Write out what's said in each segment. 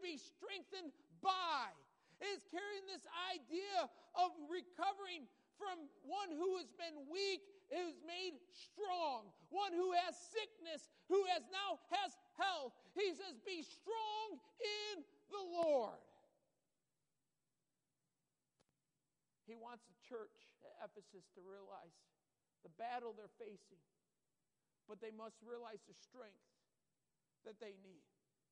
be strengthened by. It is carrying this idea of recovering from one who has been weak, who's made strong, one who has sickness, who now has health. He says, be strong in the Lord. He wants the church at Ephesus to realize the battle they're facing, but they must realize the strength that they need.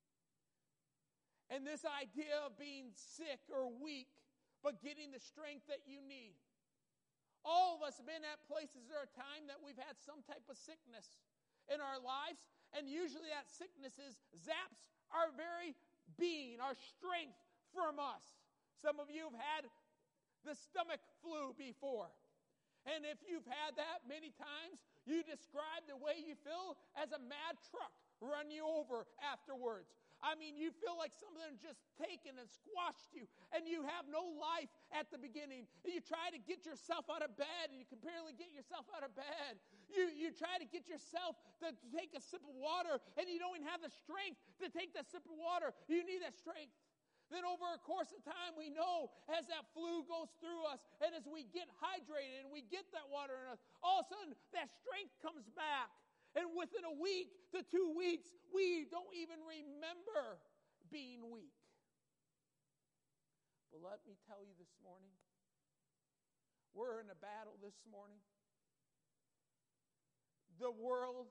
And this idea of being sick or weak, but getting the strength that you need. All of us have been at places or a time that we've had some type of sickness in our lives, and usually that sickness zaps our very being, our strength from us. Some of you have had the stomach flu before. And if you've had that many times, you describe the way you feel as a mad truck run you over afterwards. I mean, you feel like something just taken and squashed you, and you have no life at the beginning. You try to get yourself out of bed, and you can barely get yourself out of bed. You try to get yourself to take a sip of water, and you don't even have the strength to take that sip of water. You need that strength. Then over a course of time, we know as that flu goes through us, and as we get hydrated and we get that water in us, all of a sudden that strength comes back. And within a week to 2 weeks, we don't even remember being weak. But let me tell you this morning, we're in a battle this morning. The world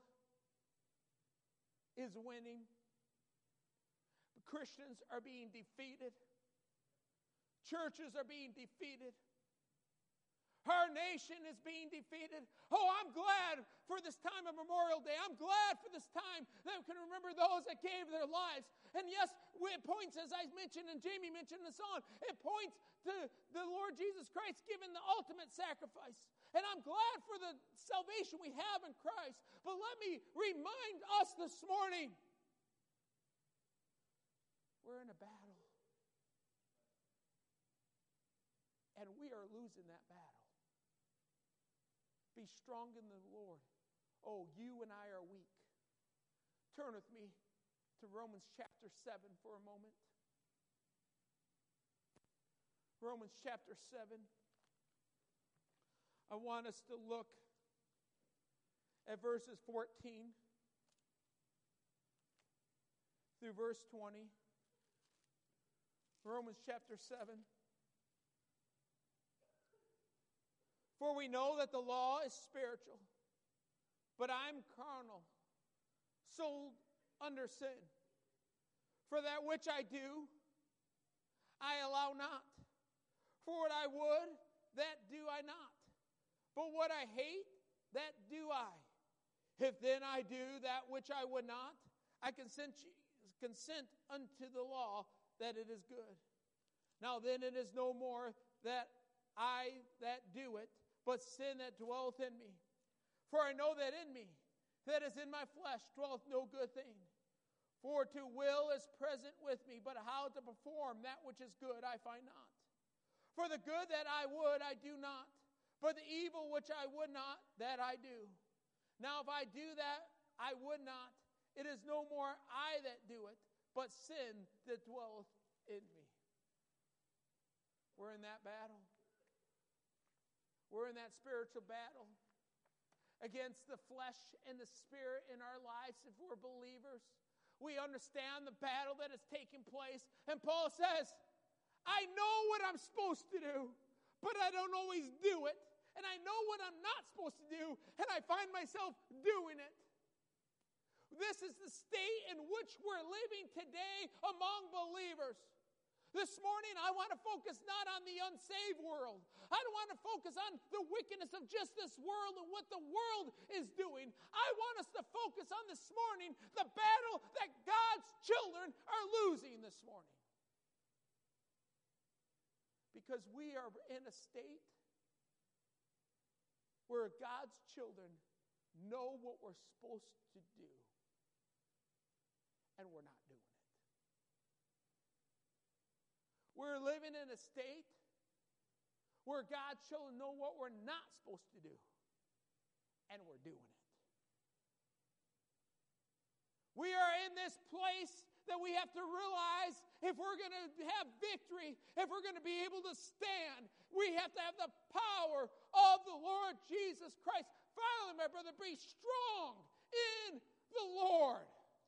is winning. Christians are being defeated. Churches are being defeated. Our nation is being defeated. Oh, I'm glad for this time of Memorial Day. I'm glad for this time that we can remember those that gave their lives. And yes, it points, as I mentioned and Jamie mentioned in the song, it points to the Lord Jesus Christ giving the ultimate sacrifice. And I'm glad for the salvation we have in Christ. But let me remind us this morning, we're in a battle. And we are losing that battle. Be strong in the Lord. Oh, you and I are weak. Turn with me to Romans chapter 7 for a moment. Romans chapter 7. I want us to look at verses 14 through verse 20. Romans chapter 7. For we know that the law is spiritual, but I'm carnal, sold under sin. For that which I do, I allow not. For what I would, that do I not. But what I hate, that do I. If then I do that which I would not, I consent unto the law that it is good. Now then it is no more that I that do it, but sin that dwelleth in me. For I know that in me, that is in my flesh, dwelleth no good thing. For to will is present with me, but how to perform that which is good I find not. For the good that I would, I do not. But the evil which I would not, that I do. Now if I do that I would not, it is no more I that do it, but sin that dwelleth in me. We're in that battle. We're in that spiritual battle against the flesh and the spirit in our lives if we're believers. We understand the battle that is taking place. And Paul says, I know what I'm supposed to do, but I don't always do it. And I know what I'm not supposed to do, and I find myself doing it. This is the state in which we're living today among believers. This morning, I want to focus not on the unsaved world. I don't want to focus on the wickedness of just this world and what the world is doing. I want us to focus on this morning the battle that God's children are losing this morning. Because we are in a state where God's children know what we're supposed to do, and we're not doing it. We're living in a state where God's children know what we're not supposed to do, and we're doing it. We are in this place that we have to realize if we're going to have victory, if we're going to be able to stand, we have to have the power of the Lord Jesus Christ. Finally, my brother, be strong in the Lord.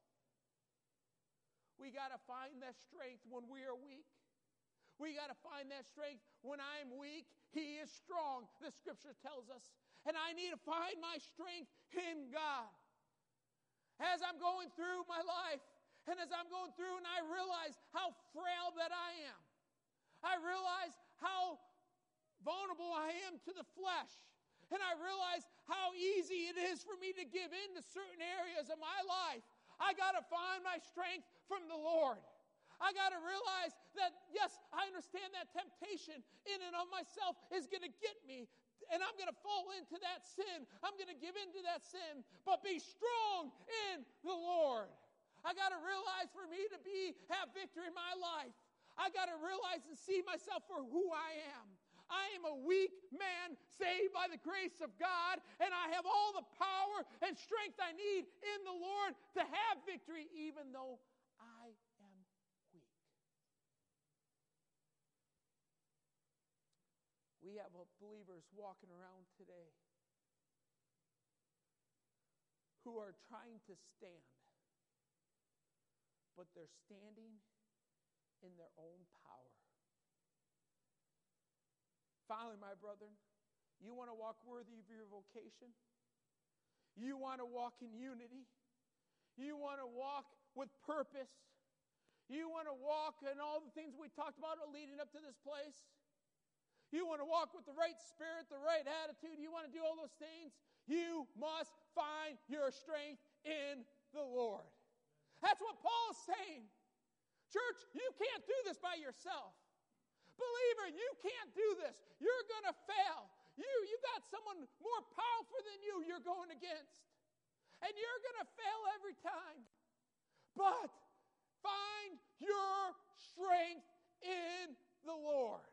We got to find that strength when we are weak. We got to find that strength when I'm weak. He is strong, the Scripture tells us. And I need to find my strength in God. As I'm going through my life, and as I'm going through and I realize how frail that I am, I realize how vulnerable I am to the flesh, and I realize how easy it is for me to give in to certain areas of my life, I got to find my strength from the Lord. I got to realize that, yes, I understand that temptation in and of myself is going to get me, and I'm going to fall into that sin. I'm going to give into that sin, but be strong in the Lord. I got to realize for me to have victory in my life, I got to realize and see myself for who I am. I am a weak man saved by the grace of God, and I have all the power and strength I need in the Lord to have victory, even though I am weak. We have believers walking around today who are trying to stand, but they're standing in their own power. Finally, my brethren, you want to walk worthy of your vocation? You want to walk in unity? You want to walk with purpose? You want to walk in all the things we talked about leading up to this place? You want to walk with the right spirit, the right attitude? You want to do all those things? You must find your strength in the Lord. That's what Paul is saying. Church, you can't do this by yourself. Believer, you can't do this. You're going to fail. You got someone more powerful than you're going against. And you're going to fail every time. But find your strength in the Lord.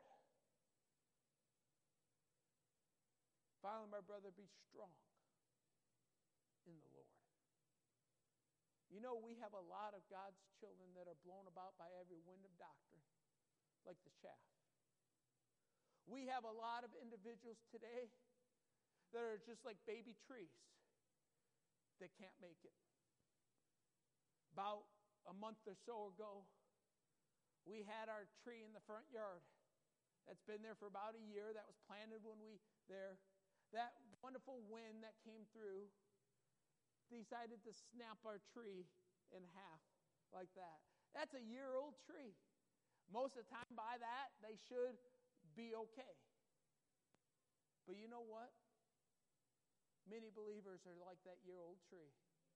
Finally, my brother, be strong in the Lord. You know, we have a lot of God's children that are blown about by every wind of doctrine, like the chaff. We have a lot of individuals today that are just like baby trees that can't make it. About a month or so ago, we had our tree in the front yard. That's been there for about a year. That was planted when that wonderful wind that came through decided to snap our tree in half like that. That's a year-old tree. Most of the time by that, they should be okay. But you know what? Many believers are like that year-old tree.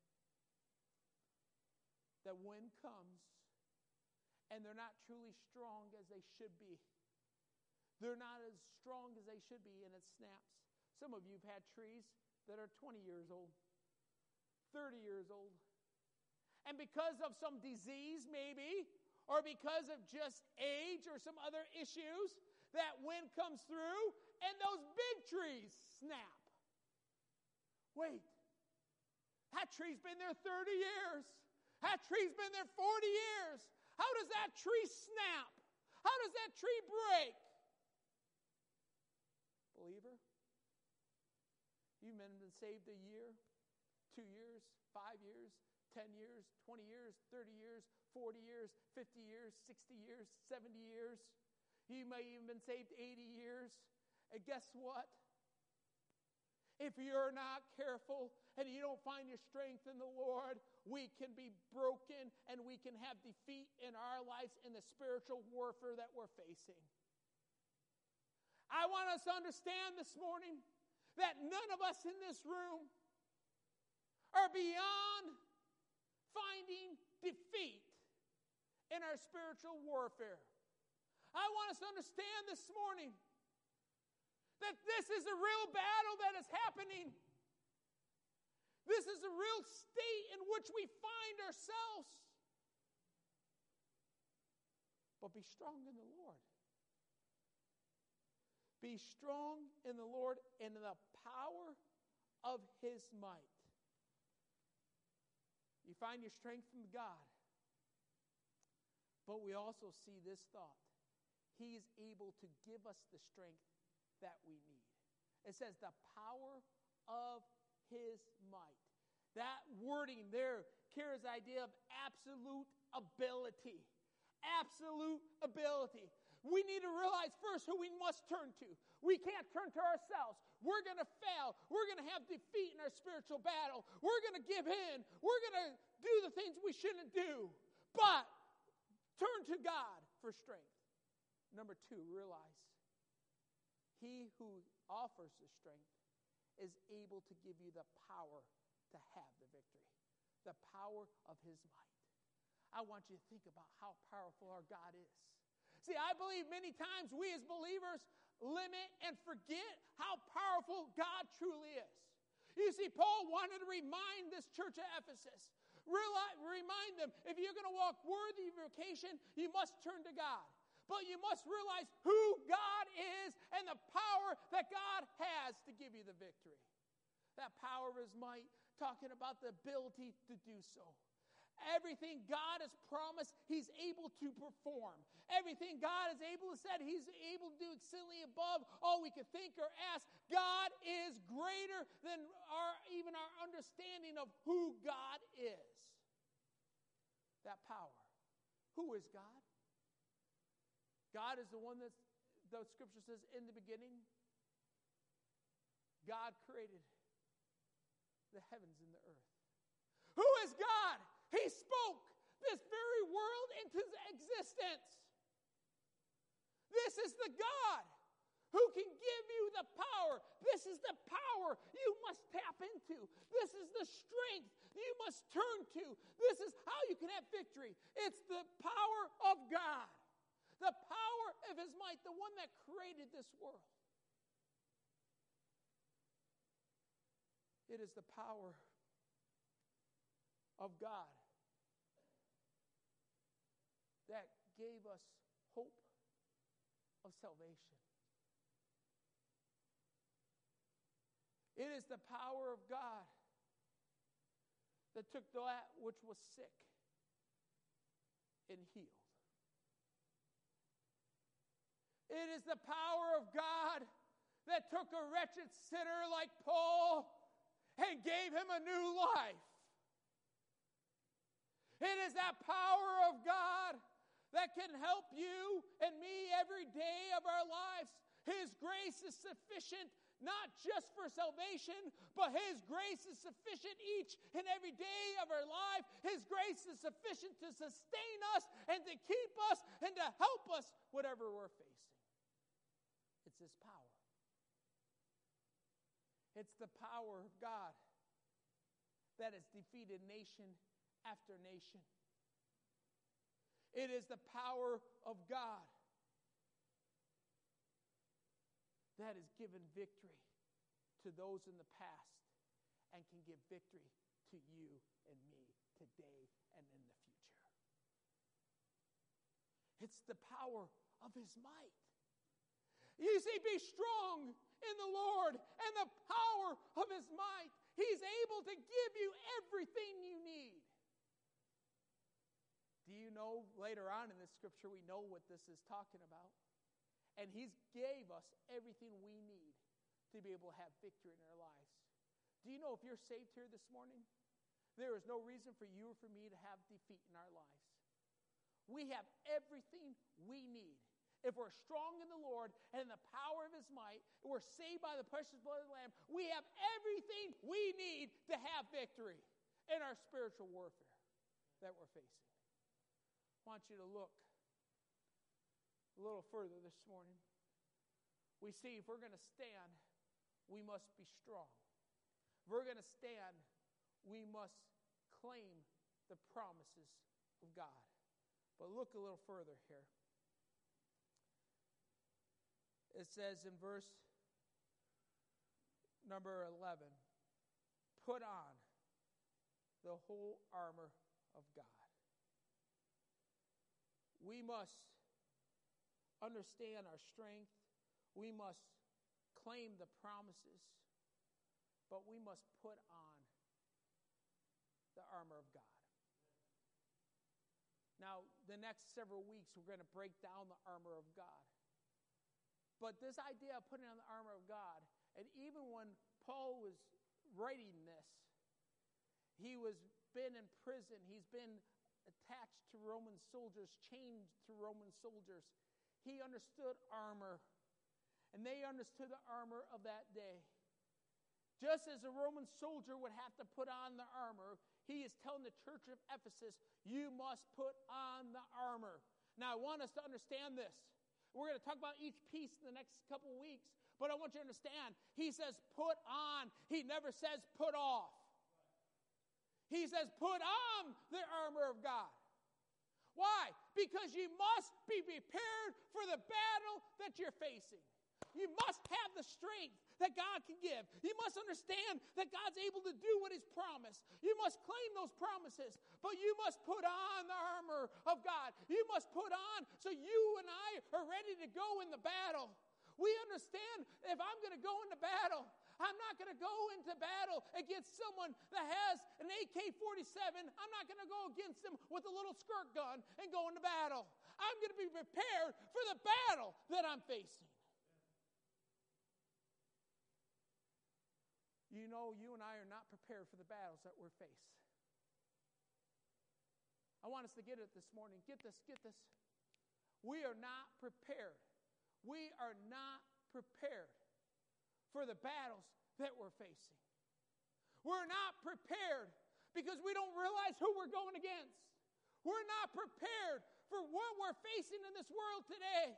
That wind comes, and they're not truly strong as they should be. They're not as strong as they should be, and it snaps. Some of you have had trees that are 20 years old, 30 years old. And because of some disease maybe, or because of just age or some other issues, that wind comes through and those big trees snap. Wait, that tree's been there 30 years. That tree's been there 40 years. How does that tree snap? How does that tree break? Believer, you've been saved a year, 2 years, 5 years, 10 years, 20 years, 30 years, 40 years, 50 years, 60 years, 70 years. You may even been saved 80 years. And guess what? If you're not careful and you don't find your strength in the Lord, we can be broken and we can have defeat in our lives in the spiritual warfare that we're facing. I want us to understand this morning that none of us in this room are beyond finding defeat in our spiritual warfare. I want us to understand this morning that this is a real battle that is happening. This is a real state in which we find ourselves. But be strong in the Lord. Be strong in the Lord and in the power of His might. You find your strength from God. But we also see this thought. He is able to give us the strength that we need. It says the power of his might. That wording there carries the idea of absolute ability. Absolute ability. We need to realize first who we must turn to. We can't turn to ourselves. We're going to fail. We're going to have defeat in our spiritual battle. We're going to give in. We're going to do the things we shouldn't do. But turn to God for strength. Number 2, realize he who offers the strength is able to give you the power to have the victory. The power of his might. I want you to think about how powerful our God is. See, I believe many times we as believers limit and forget how powerful God truly is. You see, Paul wanted to remind this church of Ephesus, remind them, if you're going to walk worthy of your vocation, you must turn to God. But you must realize who God is and the power that God has to give you the victory. That power of his might, talking about the ability to do so. Everything God has promised, he's able to perform. Everything God is able to say, he's able to do exceedingly above all we could think or ask. God is greater than even our understanding of who God is. That power. Who is God? God is the one that the scripture says in the beginning, God created the heavens and the earth. Who is God? He spoke this very world into existence. This is the God who can give you the power. This is the power you must tap into. This is the strength you must turn to. This is how you can have victory. It's the power of God. The power of his might, the one that created this world. It is the power of God that gave us hope of salvation. It is the power of God that took that which was sick and healed. It is the power of God that took a wretched sinner like Paul and gave him a new life. It is that power of God that can help you and me every day of our lives. His grace is sufficient not just for salvation, but his grace is sufficient each and every day of our life. His grace is sufficient to sustain us and to keep us and to help us whatever we're facing. It's his power. It's the power of God that has defeated nation after nation. It is the power of God that has given victory to those in the past and can give victory to you and me today and in the future. It's the power of his might. You see, be strong in the Lord and the power of his might. He's able to give you everything you need. Do you know, later on in this scripture, we know what this is talking about. And he's gave us everything we need to be able to have victory in our lives. Do you know if you're saved here this morning, there is no reason for you or for me to have defeat in our lives. We have everything we need. If we're strong in the Lord and in the power of his might, and we're saved by the precious blood of the Lamb, we have everything we need to have victory in our spiritual warfare that we're facing. I want you to look a little further this morning. We see if we're going to stand, we must be strong. If we're going to stand, we must claim the promises of God. But look a little further here. It says in verse number 11, put on the whole armor of God. We must understand our strength. We must claim the promises, but we must put on the armor of God. Now, the next several weeks, we're going to break down the armor of God. But this idea of putting on the armor of God, and even when Paul was writing this, he was been in prison. He's been attached to Roman soldiers, chained to Roman soldiers. He understood armor, and they understood the armor of that day. Just as a Roman soldier would have to put on the armor, he is telling the church of Ephesus, you must put on the armor. Now, I want us to understand this. We're going to talk about each piece in the next couple weeks, but I want you to understand, he says put on. He never says put off. He says put on the armor of God. Why? Because you must be prepared for the battle that you're facing. You must have the strength that God can give. You must understand that God's able to do what He's promised. You must claim those promises, but you must put on the armor of God. You must put on so you and I are ready to go in the battle. We understand if I'm going to go into battle, I'm not going to go into battle against someone that has an AK-47. I'm not going to go against them with a little squirt gun and go into battle. I'm going to be prepared for the battle that I'm facing. You know, you and I are not prepared for the battles that we're faced. I want us to get it this morning. Get this. We are not prepared. We are not prepared for the battles that we're facing. We're not prepared because we don't realize who we're going against. We're not prepared for what we're facing in this world today.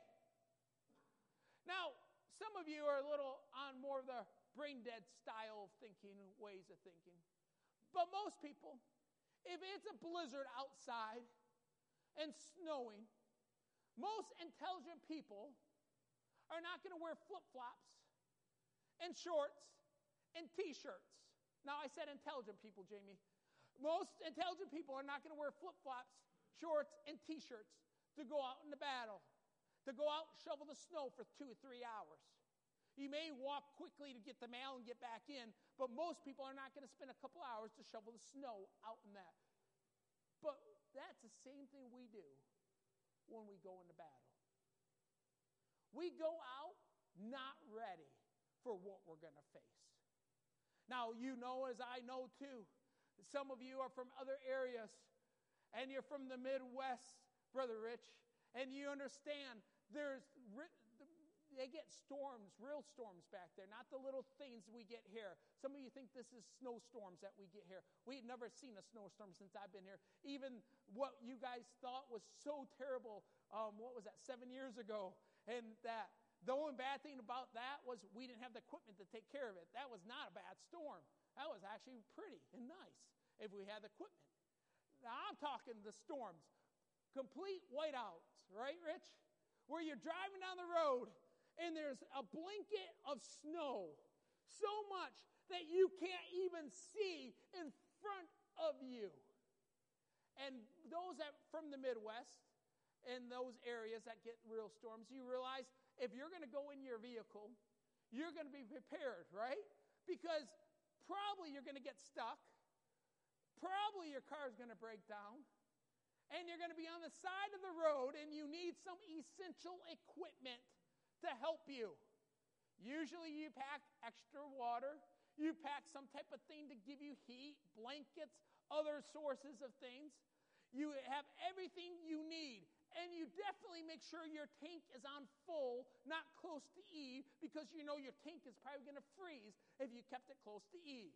Now, some of you are a little on more of the brain dead style of thinking, ways of thinking. But most people, if it's a blizzard outside and snowing, most intelligent people are not going to wear flip-flops and shorts and T-shirts. Now, I said intelligent people, Jamie. Most intelligent people are not going to wear flip-flops, shorts, and T-shirts to go out in the battle, to go out and shovel the snow for 2 or 3 hours. You may walk quickly to get the mail and get back in, but most people are not going to spend a couple hours to shovel the snow out in that. But that's the same thing we do when we go into battle. We go out not ready for what we're going to face. Now, you know, as I know too, some of you are from other areas, and you're from the Midwest, Brother Rich, and you understand they get storms, real storms back there, not the little things we get here. Some of you think this is snowstorms that we get here. We've never seen a snowstorm since I've been here. Even what you guys thought was so terrible, 7 years ago? And that the only bad thing about that was we didn't have the equipment to take care of it. That was not a bad storm. That was actually pretty and nice if we had the equipment. Now I'm talking the storms, complete whiteouts, right, Rich? Where you're driving down the road and there's a blanket of snow, so much that you can't even see in front of you. And those that from the Midwest and those areas that get real storms, you realize if you're going to go in your vehicle, you're going to be prepared, right? Because probably you're going to get stuck. Probably your car is going to break down. And you're going to be on the side of the road and you need some essential equipment to help you. Usually you pack extra water. You pack some type of thing to give you heat, blankets, other sources of things. You have everything you need. And you definitely make sure your tank is on full, not close to E, because you know your tank is probably going to freeze if you kept it close to E.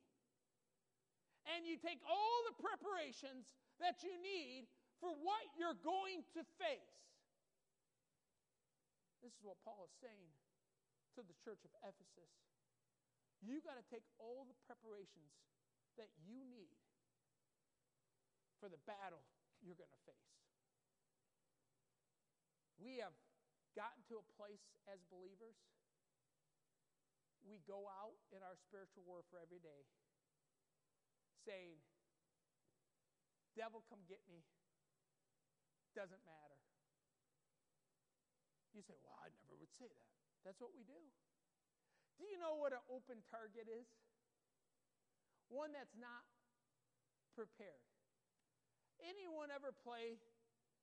And you take all the preparations that you need for what you're going to face. This is what Paul is saying to the church of Ephesus. You got to take all the preparations that you need for the battle you're going to face. We have gotten to a place as believers, we go out in our spiritual warfare every day saying, devil, come get me. Doesn't matter. You say, well, I never would say that. That's what we do. Do you know what an open target is? One that's not prepared. Anyone ever play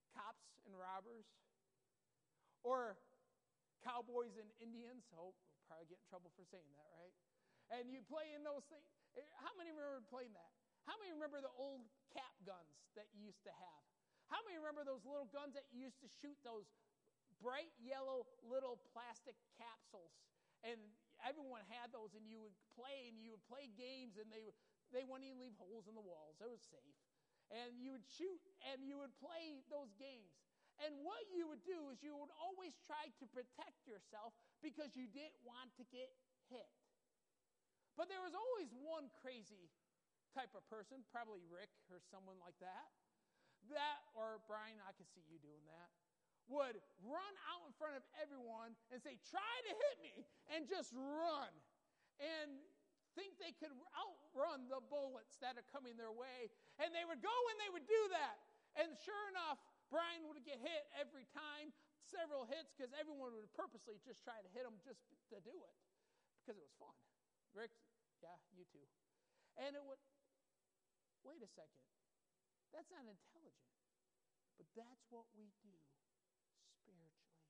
cops and robbers, or cowboys and Indians. Oh, we'll probably get in trouble for saying that, right? And you play in those things. How many remember playing that? How many remember the old cap guns that you used to have? How many remember those little guns that you used to shoot, those bright yellow little plastic capsules? And everyone had those, and you would play games, and they wouldn't even leave holes in the walls. It was safe. And you would shoot, and you would play those games. And what you would do is you would always try to protect yourself because you didn't want to get hit. But there was always one crazy type of person, probably Rick or someone like that, or Brian, I could see you doing that, would run out in front of everyone and say, try to hit me, and just run. And think they could outrun the bullets that are coming their way. And they would go and they would do that. And sure enough, Brian would get hit every time, several hits, because everyone would purposely just try to hit him just to do it, because it was fun. Rick, yeah, you too. And it would, wait a second, that's not intelligent, but that's what we do spiritually.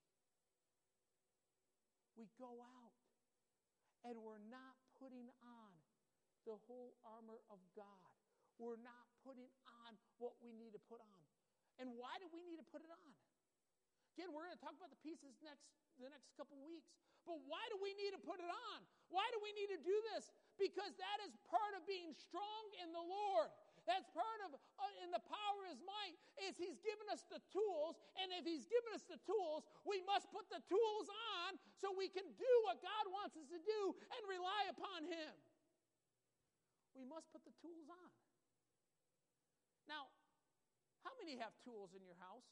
We go out, and we're not putting on the whole armor of God. We're not putting on what we need to put on. And why do we need to put it on? Again, we're going to talk about the pieces the next couple weeks. But why do we need to put it on? Why do we need to do this? Because that is part of being strong in the Lord. That's part of, in the power of His might, is He's given us the tools. And if He's given us the tools, we must put the tools on so we can do what God wants us to do and rely upon Him. We must put the tools on. Now, how many have tools in your house?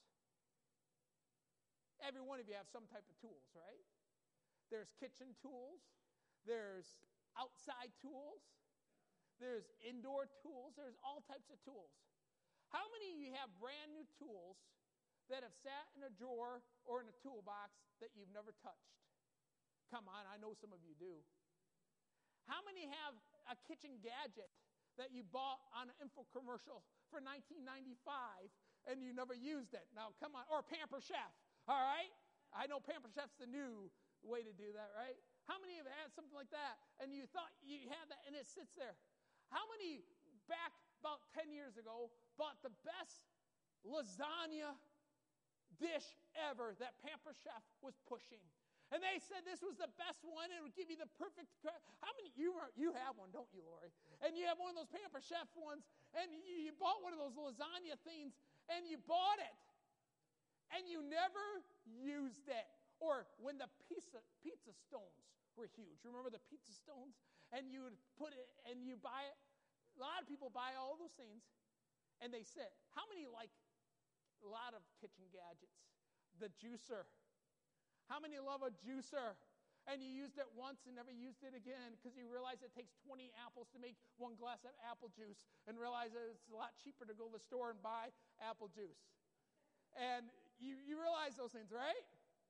Every one of you have some type of tools, right? There's kitchen tools. There's outside tools. There's indoor tools. There's all types of tools. How many of you have brand new tools that have sat in a drawer or in a toolbox that you've never touched? Come on, I know some of you do. How many have a kitchen gadget that you bought on an infomercial for $19.95 and you never used it? Now, come on. Or Pamper Chef, all right? I know Pamper Chef's the new way to do that, right? How many have had something like that and you thought you had that and it sits there? How many back about 10 years ago bought the best lasagna dish ever that Pamper Chef was pushing? And they said this was the best one. It would give you the perfect. How many? You have one, don't you, Lori? And you have one of those Pamper Chef ones, and you bought one of those lasagna things, and you bought it, and you never used it. Or when the pizza stones were huge. Remember the pizza stones? And you would put it, and you buy it. A lot of people buy all those things, and they sit. How many like a lot of kitchen gadgets? The juicer. How many love a juicer? And you used it once and never used it again because you realize it takes 20 apples to make one glass of apple juice and realize that it's a lot cheaper to go to the store and buy apple juice. And you realize those things, right?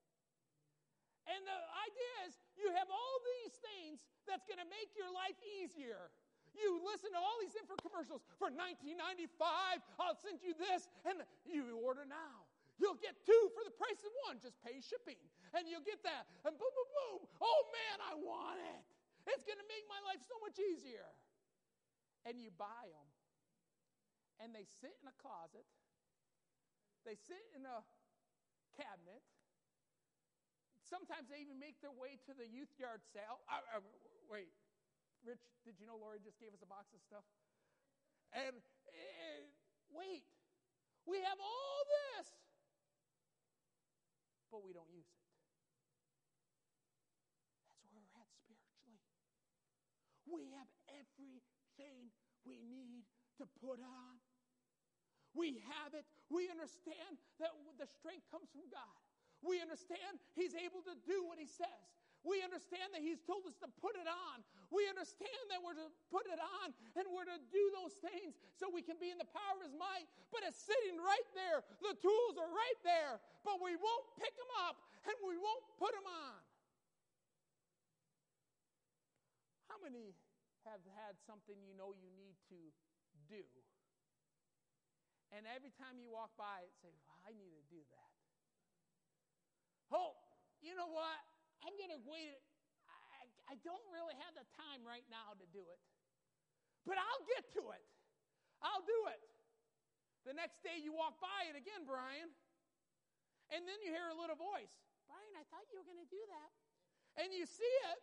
And the idea is you have all these things that's going to make your life easier. You listen to all these infomercials for $19.95. I'll send you this, and you order now. You'll get 2 for the price of 1. Just pay shipping. And you'll get that. And boom, boom, boom. Oh, man, I want it. It's going to make my life so much easier. And you buy them. And they sit in a closet. They sit in a cabinet. Sometimes they even make their way to the youth yard sale. Wait, Rich, did you know Lori just gave us a box of stuff? And wait, we have all this. But we don't use it. That's where we're at spiritually. We have everything we need to put on. We have it. We understand that the strength comes from God. We understand He's able to do what He says. We understand that He's told us to put it on. We understand that we're to put it on and we're to do those things so we can be in the power of His might. But it's sitting right there. The tools are right there. But we won't pick them up and we won't put them on. How many have had something you know you need to do And every time you walk by it, say, well, I need to do that. Oh, you know what? I'm going to wait. I don't really have the time right now to do it. But I'll get to it. I'll do it. The next day you walk by it again, Brian. And then you hear a little voice. Brian, I thought you were going to do that. And you see it.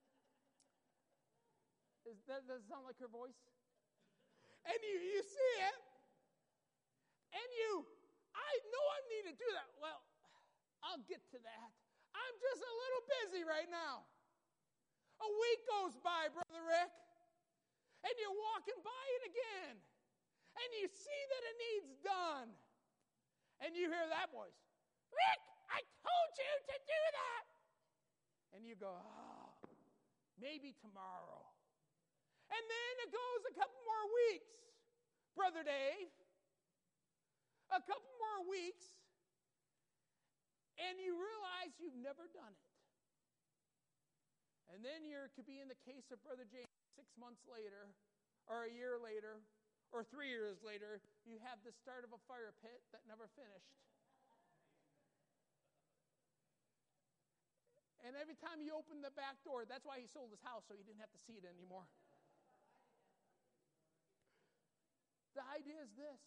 Does it sound like her voice? And you see it. And I know I need to do that. Well, I'll get to that. I'm just a little busy right now. A week goes by, Brother Rick. And you're walking by it again. And you see that it needs done. And you hear that voice. Rick, I told you to do that. And you go, oh, maybe tomorrow. And then it goes a couple more weeks, Brother Dave. A couple more weeks. And you realize you've never done it. And then it could be in the case of Brother James 6 months later, or a year later, or 3 years later, you have the start of a fire pit that never finished. And every time you open the back door, that's why he sold his house, so he didn't have to see it anymore. The idea is this.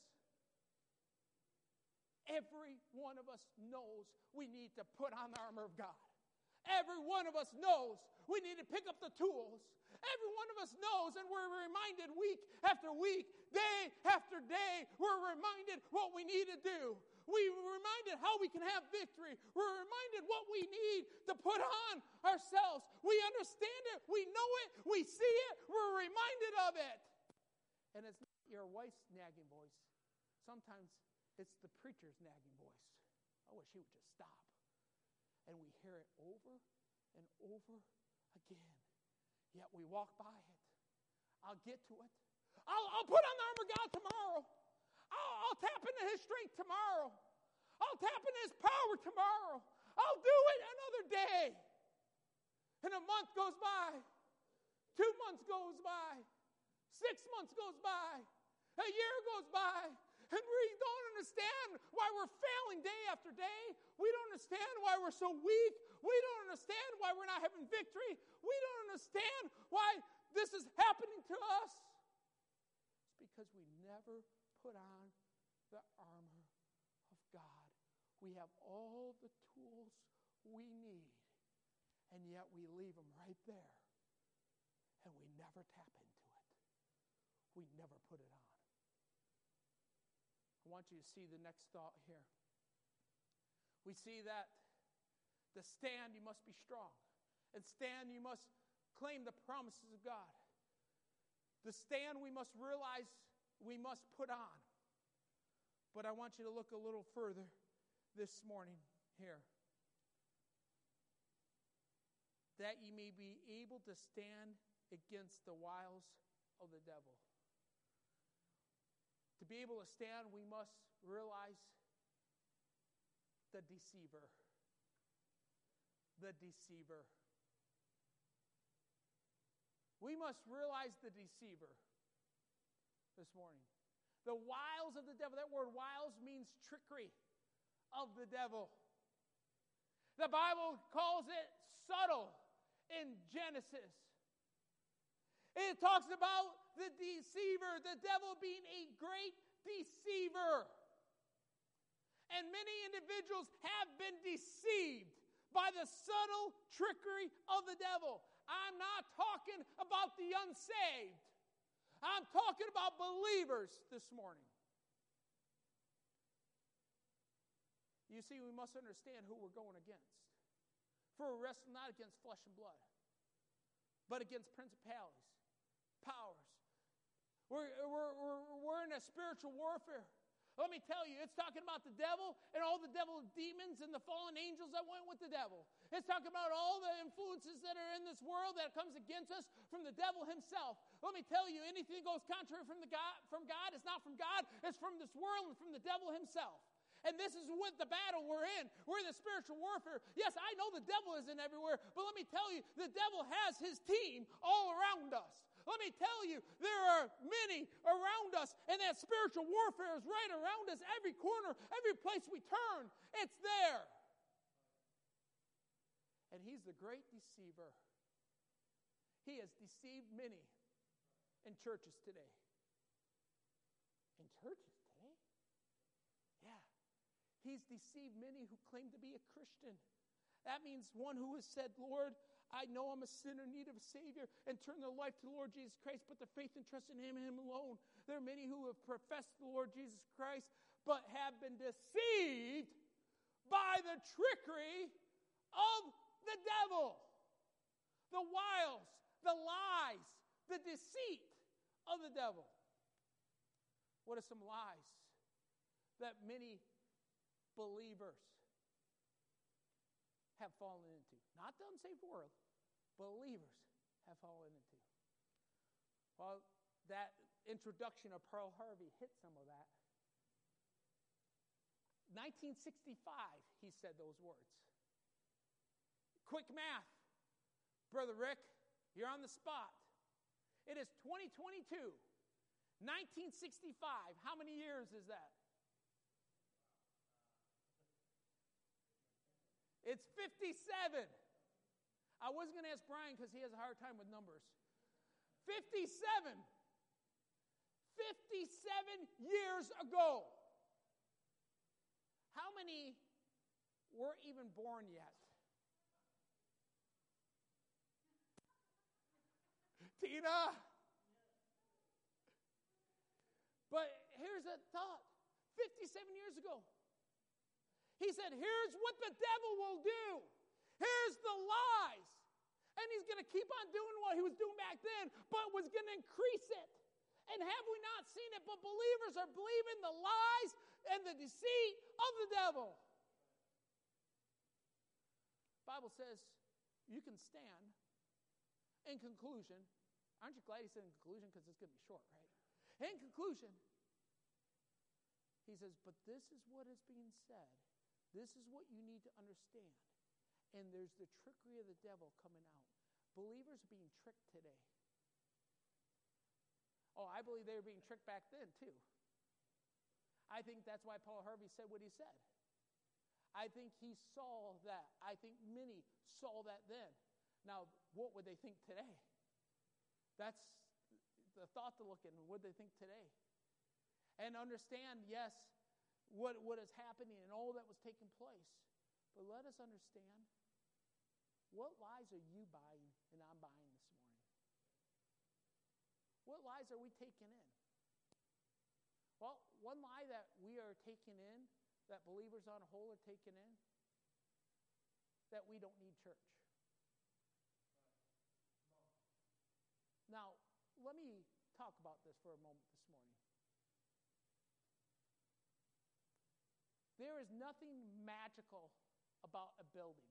Every one of us knows we need to put on the armor of God. Every one of us knows we need to pick up the tools. Every one of us knows, and we're reminded week after week, day after day, we're reminded what we need to do. We're reminded how we can have victory. We're reminded what we need to put on ourselves. We understand it. We know it. We see it. We're reminded of it. And it's not your wife's nagging voice. Sometimes it's the preacher's nagging voice. I wish he would just stop. And we hear it over and over again. Yet we walk by it. I'll get to it. I'll put on the armor of God tomorrow. I'll tap into his strength tomorrow. I'll tap into his power tomorrow. I'll do it another day. And a month goes by. 2 months goes by. 6 months goes by. A year goes by. And we don't understand why we're failing day after day. We don't understand why we're so weak. We don't understand why we're not having victory. We don't understand why this is happening to us. It's because we never put on the armor of God. We have all the tools we need, and yet we leave them right there, and we never tap into it. We never put it on. I want you to see the next thought here. We see that to stand, you must be strong. And stand, you must claim the promises of God. To stand, we must realize we must put on. But I want you to look a little further this morning here. That you may be able to stand against the wiles of the devil. To be able to stand, we must realize the deceiver. The deceiver. We must realize the deceiver this morning. The wiles of the devil. That word wiles means trickery of the devil. The Bible calls it subtle in Genesis. It talks about the deceiver, the devil being a great deceiver. And many individuals have been deceived by the subtle trickery of the devil. I'm not talking about the unsaved. I'm talking about believers this morning. You see, we must understand who we're going against. For we wrestle not against flesh and blood, but against principalities, powers. We're in a spiritual warfare. Let me tell you, it's talking about the devil and all the devil's demons and the fallen angels that went with the devil. It's talking about all the influences that are in this world that comes against us from the devil himself. Let me tell you, anything that goes contrary from God is not from God. It's from this world and from the devil himself. And this is what the battle we're in. We're in the spiritual warfare. Yes, I know the devil isn't everywhere, but let me tell you, the devil has his team all around us. Let me tell you, there are many around us, and that spiritual warfare is right around us. Every corner, every place we turn, it's there. And he's the great deceiver. He has deceived many in churches today. In churches today? Yeah. He's deceived many who claim to be a Christian. That means one who has said, Lord, I know I'm a sinner in need of a Savior, and turn their life to the Lord Jesus Christ, put their faith and trust in Him and Him alone. There are many who have professed the Lord Jesus Christ, but have been deceived by the trickery of the devil. The wiles, the lies, the deceit of the devil. What are some lies that many believers have fallen into? Not the unsaved world, believers have fallen into. Well, that introduction of Pearl Harvey hit some of that. 1965, he said those words. Quick math. Brother Rick, you're on the spot. It is 2022. 1965. How many years is that? It's 57. I wasn't going to ask Brian because he has a hard time with numbers. 57. 57 years ago. How many weren't even born yet? Tina. But here's a thought. 57 years ago. He said, here's what the devil will do. Here's the lies. And he's going to keep on doing what he was doing back then, but was going to increase it. And have we not seen it? But believers are believing the lies and the deceit of the devil. The Bible says you can stand. In conclusion, aren't you glad he said in conclusion? Because it's going to be short, right? In conclusion, he says, but this is what is being said. This is what you need to understand. And there's the trickery of the devil coming out. Believers are being tricked today. Oh, I believe they were being tricked back then, too. I think that's why Paul Harvey said what he said. I think he saw that. I think many saw that then. Now, what would they think today? That's the thought to look at. What would they think today? And understand, yes, what is happening and all that was taking place. But let us understand, what lies are you buying and I'm buying this morning? What lies are we taking in? Well, one lie that we are taking in, that believers on a whole are taking in, that we don't need church. Now, let me talk about this for a moment this morning. There is nothing magical about a building.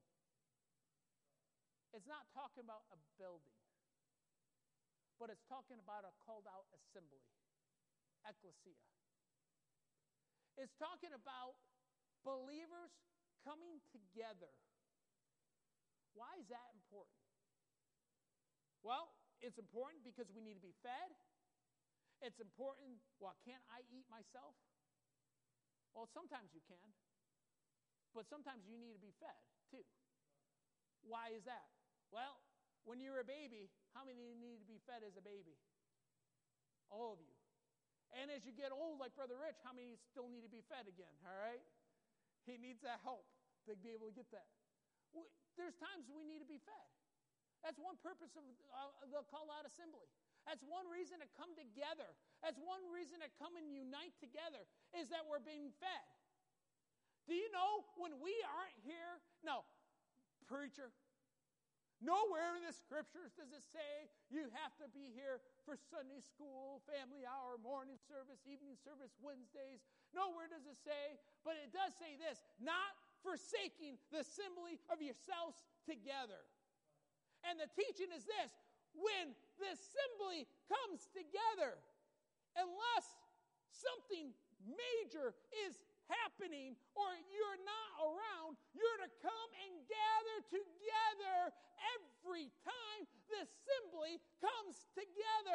It's not talking about a building, but it's talking about a called out assembly, ecclesia. It's talking about believers coming together. Why is that important? Well, it's important because we need to be fed. It's important, well, can't I eat myself? Well, sometimes you can, but sometimes you need to be fed too. Why is that? Well, when you're a baby, how many need to be fed as a baby? All of you. And as you get old, like Brother Rich, how many still need to be fed again, all right? He needs that help to be able to get that. There's times we need to be fed. That's one purpose of the call-out assembly. That's one reason to come together. That's one reason to come and unite together, is that we're being fed. Do you know when we aren't here? No, preacher, nowhere in the scriptures does it say you have to be here for Sunday school, family hour, morning service, evening service, Wednesdays. Nowhere does it say, but it does say this, not forsaking the assembly of yourselves together. And the teaching is this, when the assembly comes together, unless something major is happening or you're not around, you're to come and gather together every time the assembly comes together.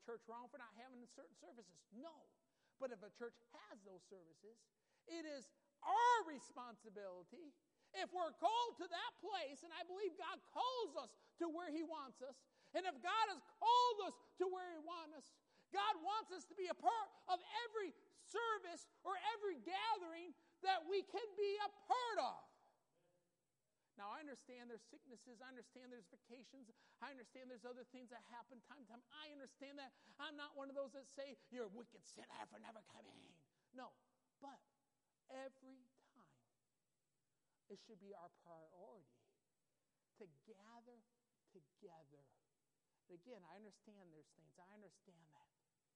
church wrong for not having certain services? No. But if a church has those services, it is our responsibility, if we're called to that place, and I believe God calls us to where He wants us, and if God has called us to where He wants us, God wants us to be a part of every service or every gathering that we can be a part of. Now, I understand there's sicknesses. I understand there's vacations. I understand there's other things that happen time to time. I understand that. I'm not one of those that say, you're a wicked sinner for never coming. No. But every time, it should be our priority to gather together. Again, I understand there's things. I understand that.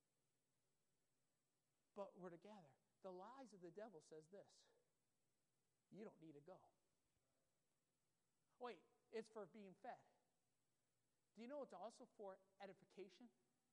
But we're together. The lies of the devil says this: you don't need to go. Wait, it's for being fed. Do you know it's also for edification?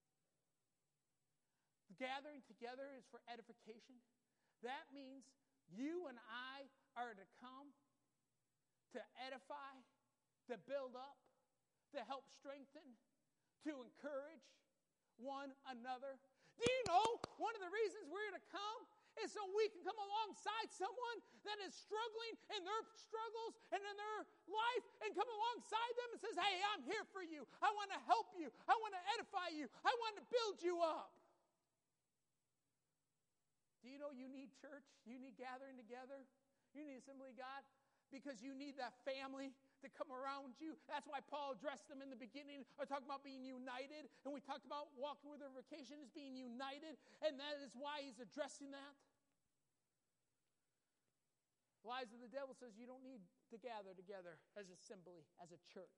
Gathering together is for edification. That means you and I are to come to edify, to build up, to help strengthen, to encourage one another. Do you know one of the reasons we're to come is so we can come alongside someone that is struggling in their struggles and in their life, and come alongside them and says, hey, I'm here for you. I want to help you. I want to edify you. I want to build you up. Do you know you need church? You need gathering together. You need Assembly of God because you need that family to come around you. That's why Paul addressed them in the beginning. I talked about being united, and we talked about walking with their vocation as being united, and that is why he's addressing that. Lies of the devil says you don't need to gather together as an assembly, as a church.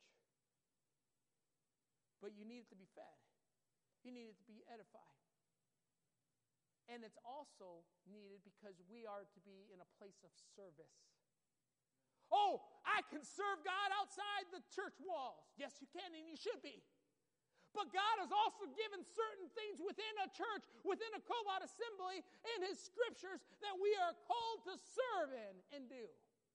But you need it to be fed. You need it to be edified. And it's also needed because we are to be in a place of service. Oh, I can serve God outside the church walls. Yes, you can, and you should be. But God has also given certain things within a church, within a called-out assembly, in His Scriptures that we are called to serve in and do.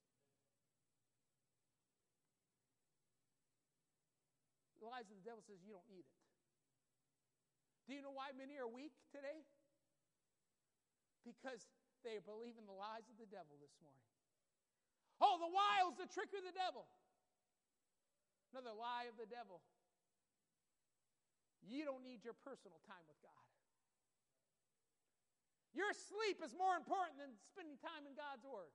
The lies of the devil says you don't need it. Do you know why many are weak today? Because they believe in the lies of the devil this morning. Oh, the wiles, the trick of the devil. Another lie of the devil. You don't need your personal time with God. Your sleep is more important than spending time in God's Word.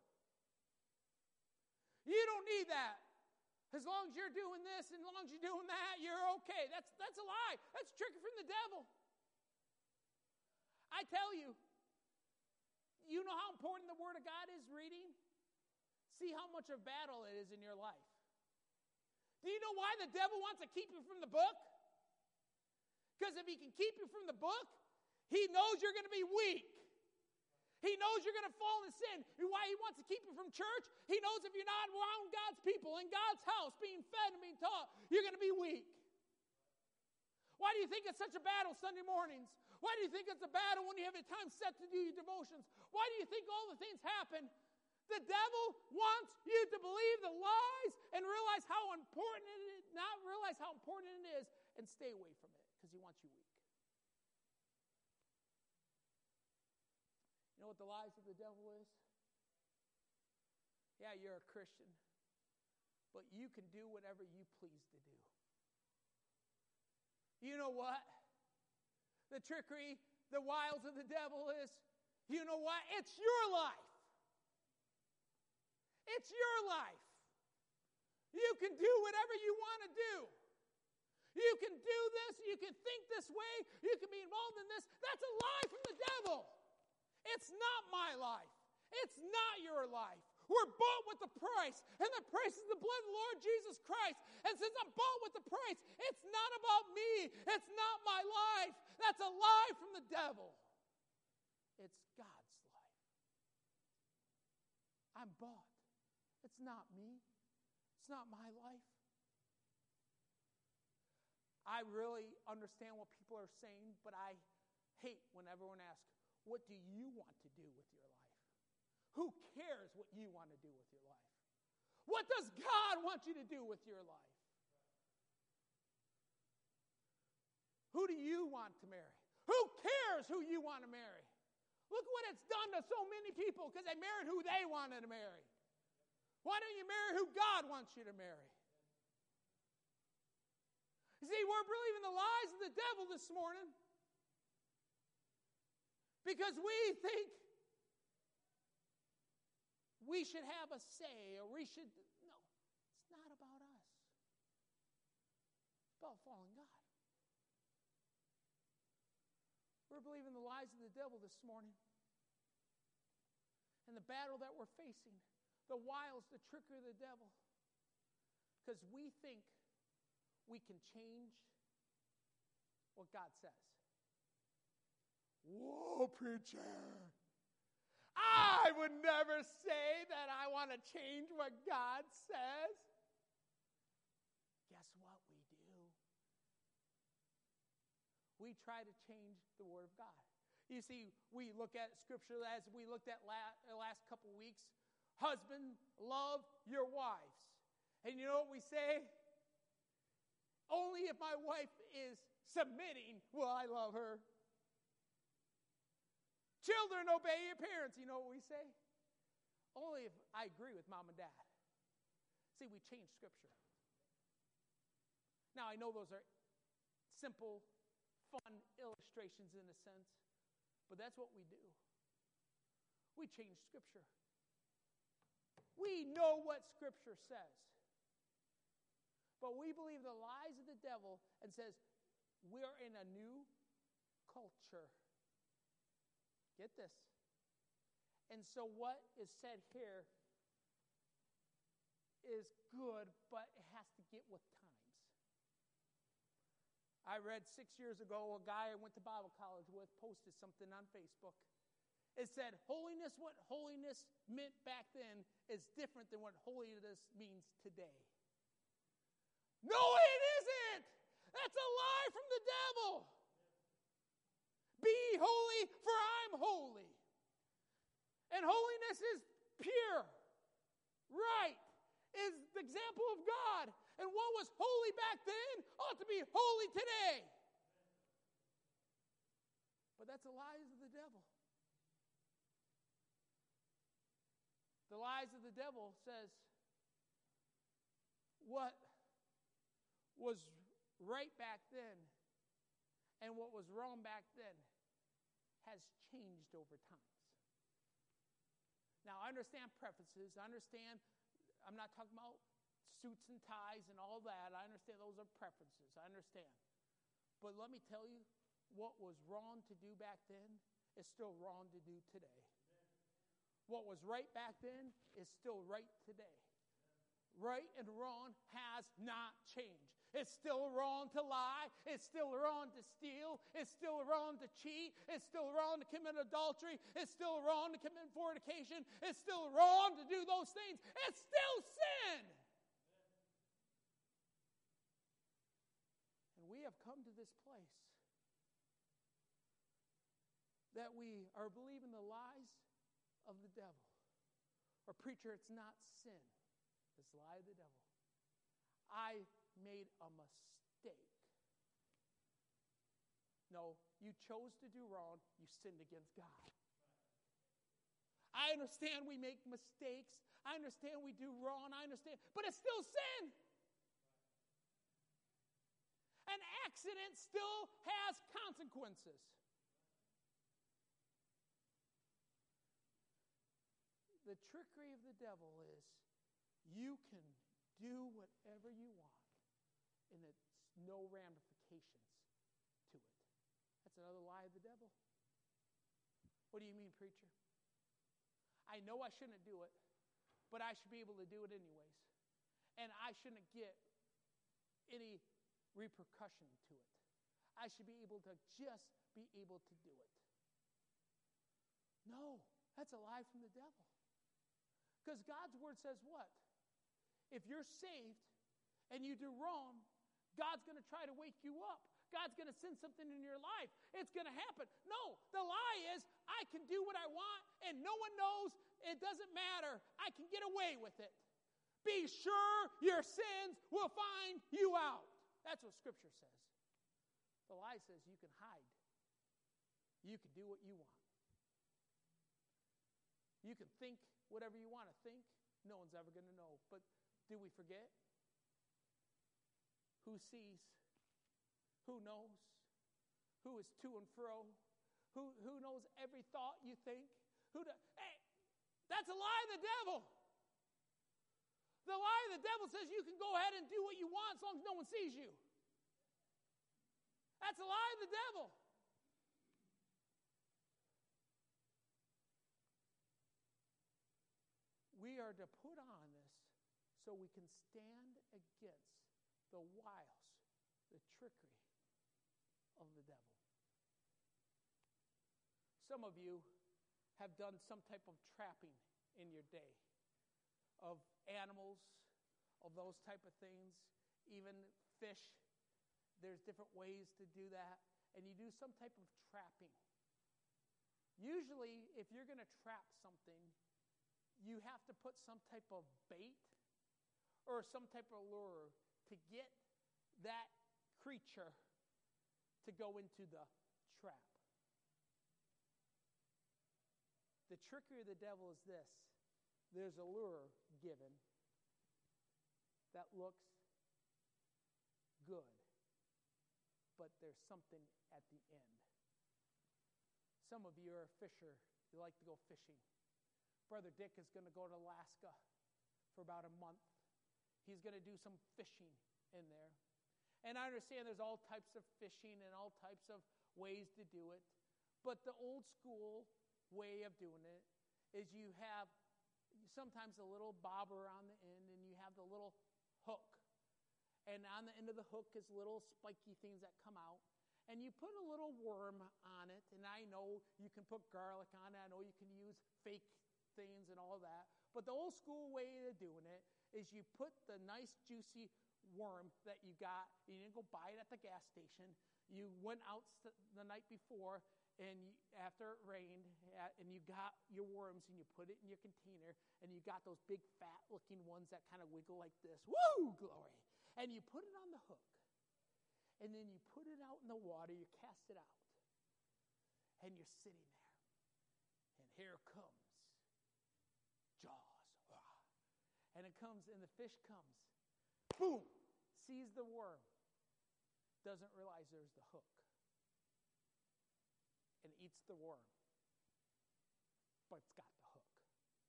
You don't need that. As long as you're doing this and as long as you're doing that, you're okay. That's a lie. That's tricking from the devil. I tell you, you know how important the Word of God is reading? See how much of a battle it is in your life. Do you know why the devil wants to keep you from the book? Because if he can keep you from the book, he knows you're going to be weak. He knows you're going to fall in sin. Why he wants to keep you from church? He knows if you're not around God's people, in God's house, being fed and being taught, you're going to be weak. Why do you think it's such a battle Sunday mornings? Why do you think it's a battle when you have a time set to do your devotions? Why do you think all the things happen? The devil wants you to believe the lies and realize how important it is, not realize how important it is, and stay away from it because he wants you weak. You know what the lies of the devil is? Yeah, you're a Christian, but you can do whatever you please to do. You know what? The trickery, the wiles of the devil is, you know what? It's your life. It's your life. You can do whatever you want to do. You can do this. You can think this way. You can be involved in this. That's a lie from the devil. It's not my life. It's not your life. We're bought with the price, and the price is the blood of the Lord Jesus Christ. And since I'm bought with the price, it's not about me. It's not my life. That's a lie from the devil. It's God's life. I'm bought. It's not me. It's not my life. I really understand what people are saying, but I hate when everyone asks, what do you want to do with your life? Who cares what you want to do with your life? What does God want you to do with your life? Who do you want to marry? Who cares who you want to marry? Look what it's done to so many people because they married who they wanted to marry. Why don't you marry who God wants you to marry? You see, we're believing the lies of the devil this morning because we think we should have a say or we should. No, it's not about us. It's about following God. We're believing the lies of the devil this morning. And the battle that we're facing, the wiles, the trickery of the devil. Because we think we can change what God says. Whoa, preacher. I would never say that I want to change what God says. Guess what we do? We try to change the Word of God. You see, we look at Scripture as we looked at the last couple weeks. Husband, love your wives. And you know what we say? Only if my wife is submitting will I love her. Children, obey your parents. You know what we say? Only if I agree with mom and dad. See, we change Scripture. Now, I know those are simple, fun illustrations in a sense, but that's what we do. We change Scripture. We know what Scripture says. But we believe the lies of the devil and says, we're in a new culture. Get this. And so what is said here is good, but it has to get with times. I read 6 years ago, a guy I went to Bible college with posted something on Facebook. It said, what holiness meant back then is different than what holiness means today. No, it isn't. That's a lie from the devil. Be holy, for I'm holy. And holiness is pure, right, is the example of God. And what was holy back then ought to be holy today. But that's the lies of the devil. The lies of the devil says what was right back then and what was wrong back then has changed over time. Now, I understand preferences. I understand, I'm not talking about suits and ties and all that. I understand those are preferences. I understand. But let me tell you, what was wrong to do back then is still wrong to do today. What was right back then is still right today. Right and wrong has not changed. It's still wrong to lie. It's still wrong to steal. It's still wrong to cheat. It's still wrong to commit adultery. It's still wrong to commit fornication. It's still wrong to do those things. It's still sin. And we have come to this place that we are believing the lies of the devil. Or preacher, it's not sin. This lie of the devil. I made a mistake. No, you chose to do wrong. You sinned against God. I understand we make mistakes. I understand we do wrong. I understand. But it's still sin. An accident still has consequences. The trickery of the devil is you can do whatever you want, and it's no ramifications to it. That's another lie of the devil. What do you mean, preacher? I know I shouldn't do it, but I should be able to do it anyways. And I shouldn't get any repercussion to it. I should be able to just be able to do it. No, that's a lie from the devil. Because God's word says what? If you're saved and you do wrong, God's going to try to wake you up. God's going to send something in your life. It's going to happen. No, the lie is I can do what I want and no one knows. It doesn't matter. I can get away with it. Be sure your sins will find you out. That's what Scripture says. The lie says you can hide. You can do what you want. You can think whatever you want to think. No one's ever going to know. But do we forget? Who sees? Who knows? Who is to and fro? Who knows every thought you think? Hey, that's a lie of the devil. The lie of the devil says you can go ahead and do what you want as long as no one sees you. That's a lie of the devil. We are to put on this so we can stand against the wiles, the trickery of the devil. Some of you have done some type of trapping in your day of animals, of those type of things, even fish. There's different ways to do that, and you do some type of trapping. Usually, if you're going to trap something, you have to put some type of bait or some type of lure to get that creature to go into the trap. The trickery of the devil is this. There's a lure given that looks good, but there's something at the end. Some of you are a fisher. You like to go fishing. Brother Dick is going to go to Alaska for about a month. He's going to do some fishing in there. And I understand there's all types of fishing and all types of ways to do it. But the old school way of doing it is you have sometimes a little bobber on the end, and you have the little hook. And on the end of the hook is little spiky things that come out. And you put a little worm on it, and I know you can put garlic on it. I know you can use fake things and all that. But the old school way of doing it is you put the nice juicy worm that you got. You didn't go buy it at the gas station. You went out the night before, and after it rained, and you got your worms, and you put it in your container, and you got those big fat-looking ones that kind of wiggle like this. Woo! Glory! And you put it on the hook, and then you put it out in the water. You cast it out, and you're sitting there, and here comes Jaws. And it comes, and the fish comes. Boom! Sees the worm. Doesn't realize there's the hook. And eats the worm. But it's got the hook.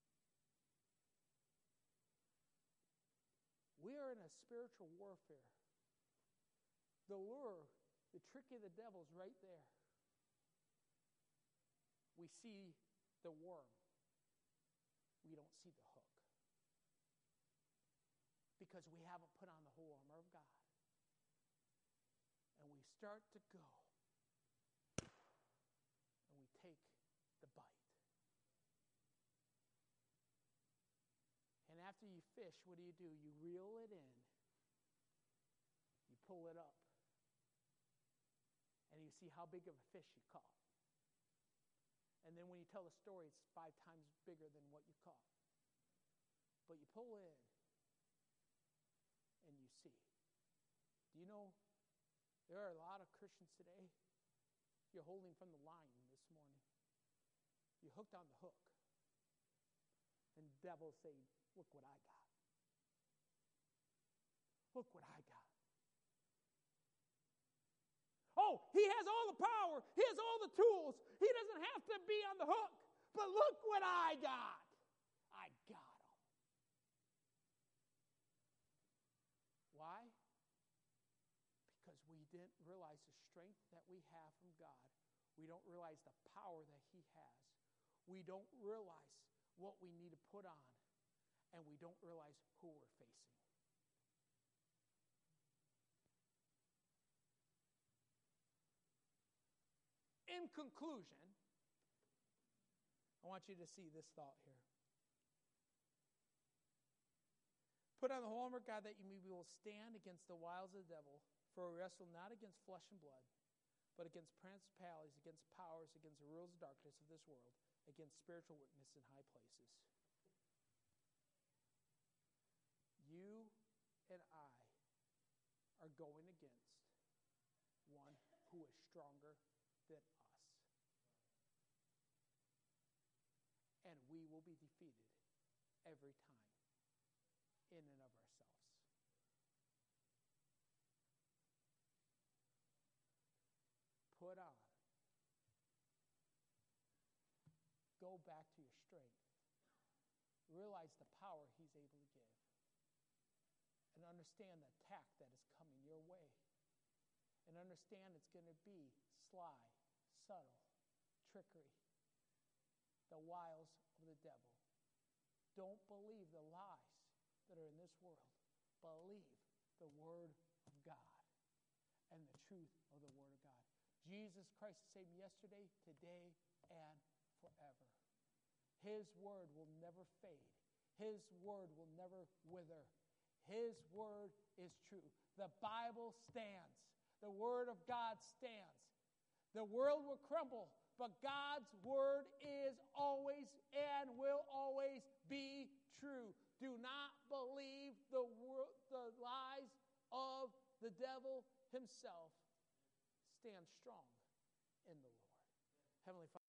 We are in a spiritual warfare. The lure, the trick of the devil is right there. We see the worm. We don't see the hook. Because we haven't put on the whole armor of God. And we start to go. And we take the bite. And after you fish, what do? You reel it in. You pull it up. And you see how big of a fish you caught. And then when you tell the story, it's 5 times bigger than what you caught. But you pull in. And you see. Do you know there are a lot of Christians today, you're holding from the line this morning. You're hooked on the hook. And the devil's saying, look what I got. Look what I got. Oh, he has all the power. He has all the tools. He doesn't have to be on the hook. But look what I got. I got him. Why? Because we didn't realize the strength that we have from God. We don't realize the power that He has. We don't realize what we need to put on. And we don't realize who we're facing. In conclusion, I want you to see this thought here. Put on the whole armor of God that you may be able to stand against the wiles of the devil, for we wrestle not against flesh and blood, but against principalities, against powers, against the rulers of darkness of this world, against spiritual wickedness in high places. You and I are going against one who stronger than us. And we will be defeated every time in and of ourselves. Put on. Go back to your strength. Realize the power he's able to give. And understand the attack that is coming your way. And understand it's going to be sly, subtle, trickery, the wiles of the devil. Don't believe the lies that are in this world. Believe the Word of God and the truth of the Word of God. Jesus Christ the same yesterday, today, and forever. His Word will never fade. His Word will never wither. His Word is true. The Bible stands. The Word of God stands. The world will crumble, but God's Word is always and will always be true. Do not believe the lies of the devil himself. Stand strong in the Lord. Heavenly Father,